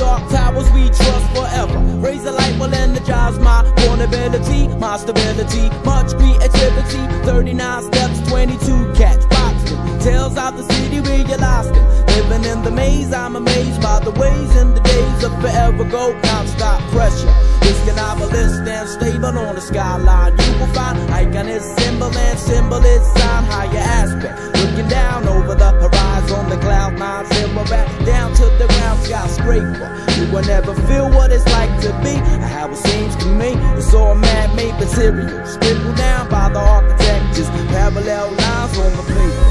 dark towers we trust forever. Raise the light will energize my vulnerability, my stability, much creativity. 39 steps, 22 catch boxing. Tales out the city realized it. Living in the maze, I'm amazed by the ways and the days of forever go. Non-stop pressure. This novelist stand stable on the skyline. You will find icon is symbol and symbol is sign. Higher aspect. Looking down over the horizon, the cloud nine zero back down to the ground skyscraper. You will never feel what it's like to be, how it seems to me. It's all man-made material, scribbled down by the architect, just parallel lines on the paper.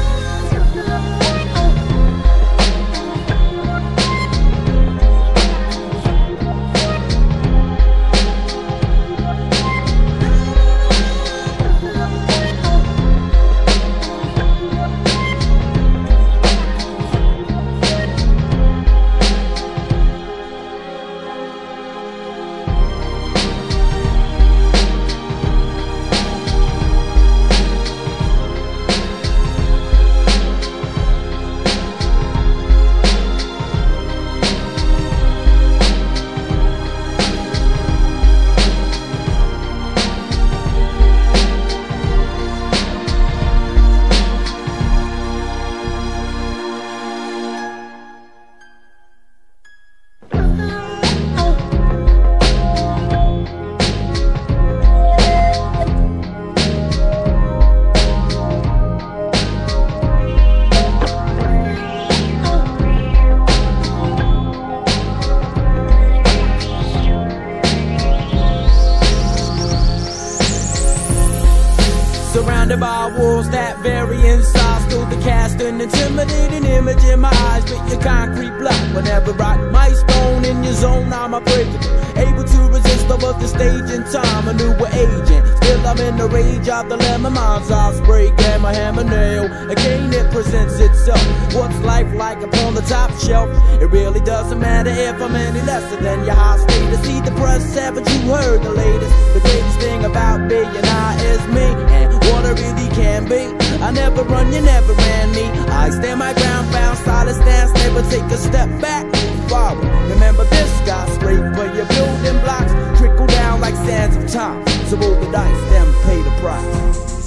Surrounded by walls that vary in size, still the cast an intimidating image in my eyes. But your concrete block whenever I my stone in your zone, I'm unbreakable, able to resist over the stage in time. A newer agent, still I'm in the rage of the lemon. Mind's eye spray, gamma, hammer, nail. Again it presents itself. What's life like upon the top shelf? It really doesn't matter if I'm any lesser than your high status. See the press, haven't you heard the latest? The greatest thing about being I is me, and what I really can be. I never run, you never ran me. I stand my ground, found solid stance, never take a step back, forward. Remember this, skyscraper, your building blocks trickle down like sands of time. So roll the dice, then pay the price.